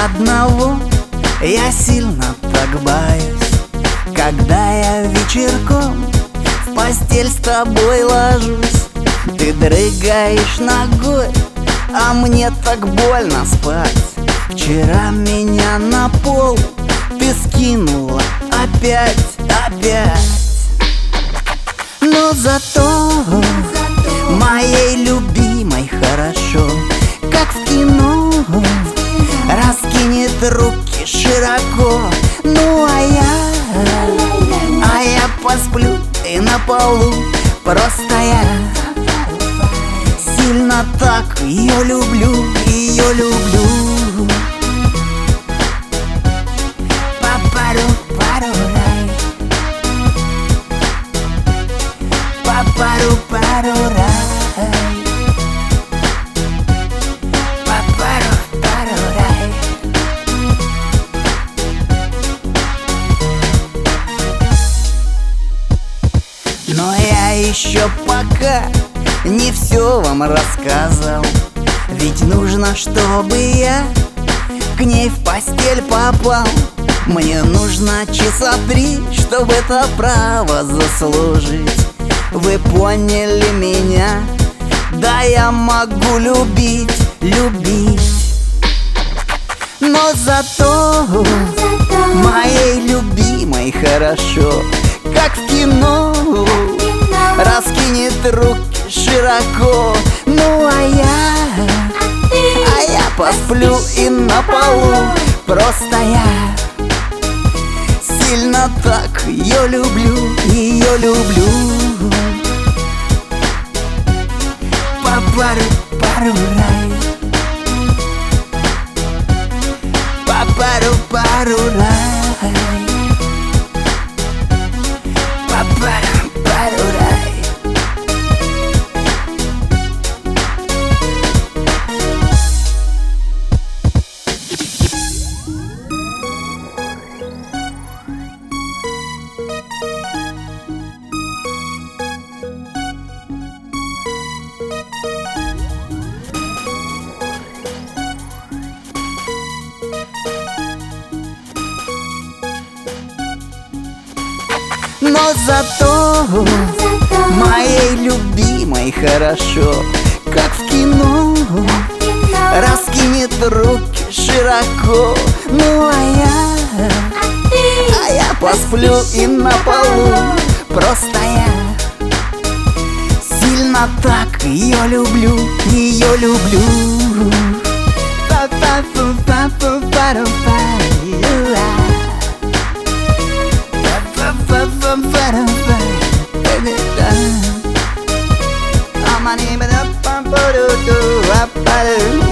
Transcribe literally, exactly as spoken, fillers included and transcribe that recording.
одного я сильно так боюсь, когда я вечерком в постель с тобой ложусь. Ты дрыгаешь ногой, а мне так больно спать. Вчера меня на пол ты скинула опять, опять. Но зато моей любимой хорошо, как в кино, раскинет руки широко. Ну а я, а я посплю и на полу. Просто я сильно так ее люблю, ее люблю. Папару, пару, рай. Папару, пару, рай. Папару, пару, рай. Но я еще пока не все вам рассказал. Ведь нужно, чтобы я к ней в постель попал. Мне нужно часа три, чтобы это право заслужить. Вы поняли меня? Да, я могу любить, любить. Но зато моей любимой хорошо, как в кино, раскинет руки широко. Ну а я, а я посплю и на полу. Просто я сильно так ее люблю, ее люблю. Папару, пару, рай. Папару, пару, рай. Папару, пару, рай. Но зато моей любимой хорошо, как в кино, раскинет руки широко. Ну а я, а я посплю и на полу. Просто я сильно так ее люблю, ее люблю. I'm